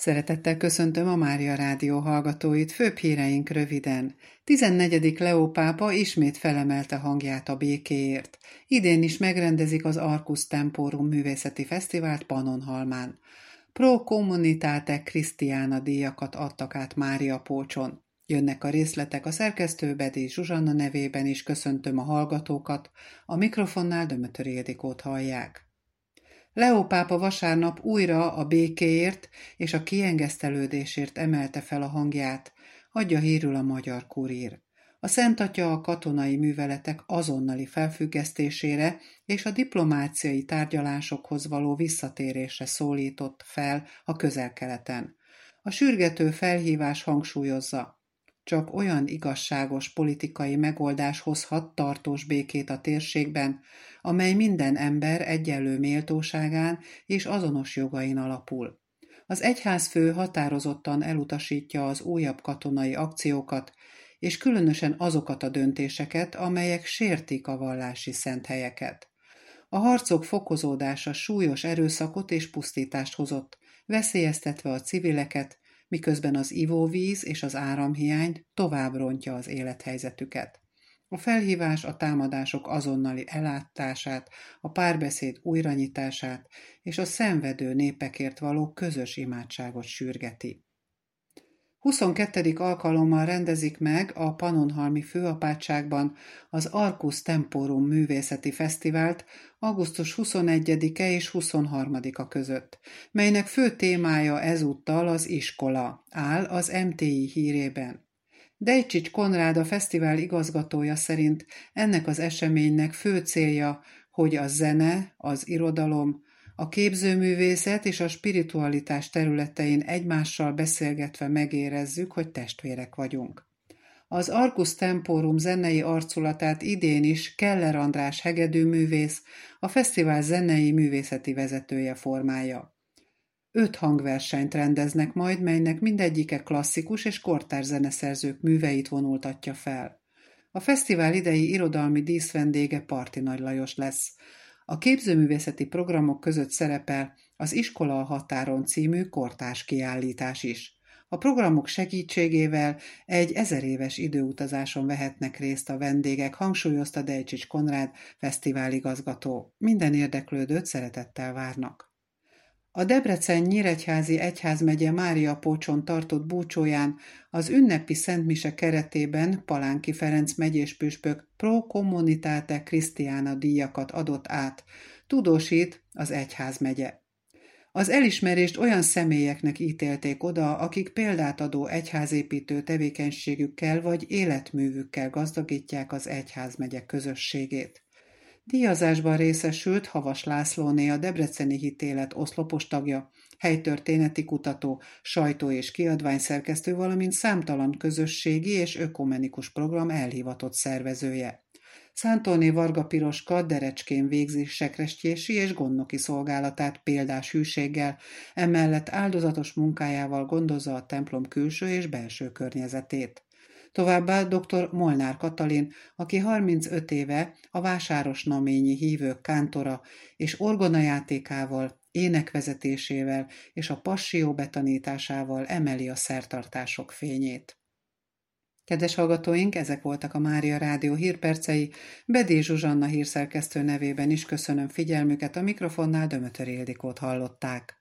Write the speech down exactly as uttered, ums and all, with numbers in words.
Szeretettel köszöntöm a Mária Rádió hallgatóit, főbb híreink röviden. tizennegyedik Leó pápa ismét felemelte hangját a békéért. Idén is megrendezik az Arcus Temporum művészeti fesztivált Pannonhalmán. Pro Communitate Christiana díjakat adtak át Mária Pócson. Jönnek a részletek a szerkesztő Bedély Zsuzsanna nevében is, köszöntöm a hallgatókat, a mikrofonnál Dömötör Ildikót hallják. Leó pápa vasárnap újra a békéért és a kiengesztelődésért emelte fel a hangját, adja hírül a Magyar Kurír. A Szent Atya a katonai műveletek azonnali felfüggesztésére és a diplomáciai tárgyalásokhoz való visszatérésre szólított fel a Közel-Keleten. A sürgető felhívás hangsúlyozza, csak olyan igazságos politikai megoldás hozhat tartós békét a térségben, amely minden ember egyenlő méltóságán és azonos jogain alapul. Az egyházfő határozottan elutasítja az újabb katonai akciókat, és különösen azokat a döntéseket, amelyek sértik a vallási szent helyeket. A harcok fokozódása súlyos erőszakot és pusztítást hozott, veszélyeztetve a civileket, miközben az ivóvíz és az áramhiány tovább rontja az élethelyzetüket. A felhívás a támadások azonnali ellátását, a párbeszéd újranyitását és a szenvedő népekért való közös imádságot sürgeti. huszonkettedik alkalommal rendezik meg a Pannonhalmi Főapátságban az Arcus Temporum művészeti fesztivált augusztus huszonegyedike és huszonharmadika között, melynek fő témája ezúttal az iskola, áll az em té i hírében. Dejcsics Konrád, a fesztivál igazgatója szerint ennek az eseménynek fő célja, hogy a zene, az irodalom, a képzőművészet és a spiritualitás területein egymással beszélgetve megérezzük, hogy testvérek vagyunk. Az Arcus Temporum zenei arculatát idén is Keller András hegedűművész, a fesztivál zenei művészeti vezetője formálja. Öt hangversenyt rendeznek majd, melynek mindegyike klasszikus és kortárs zeneszerzők műveit vonultatja fel. A fesztivál idei irodalmi díszvendége Parti Nagy Lajos lesz. A képzőművészeti programok között szerepel az Iskola a határon című kortárs kiállítás is. A programok segítségével egy ezeréves időutazáson vehetnek részt a vendégek, hangsúlyozta Dejcsics Konrád fesztiváligazgató. Minden érdeklődőt szeretettel várnak. A Debrecen-Nyíregyházi Egyházmegye Mária Pócson tartott búcsóján az ünnepi szentmise keretében Palánki Ferenc megyés püspök Pro Communitate Christiana díjakat adott át, tudósít az egyházmegye. Az elismerést olyan személyeknek ítélték oda, akik példát adó egyházépítő tevékenységükkel vagy életművükkel gazdagítják az egyházmegye közösségét. Díjazásban részesült Havas Lászlóné, a Debreceni Hitélet oszlopos tagja, helytörténeti kutató, sajtó- és kiadványszerkesztő, valamint számtalan közösségi és ökumenikus program elhivatott szervezője. Szántóné Varga Piroska Derecskén végzi sekrestjési és gondnoki szolgálatát példás hűséggel, emellett áldozatos munkájával gondozza a templom külső és belső környezetét. Továbbá dr. Molnár Katalin, aki harmincöt éve a vásárosnaményi hívők kántora és orgonajátékával, énekvezetésével és a passió betanításával emeli a szertartások fényét. Kedves hallgatóink, ezek voltak a Mária Rádió hírpercei, Bedély Zsuzsanna hírszerkesztő nevében is köszönöm figyelmüket, a mikrofonnál Dömötör Ildikót hallották.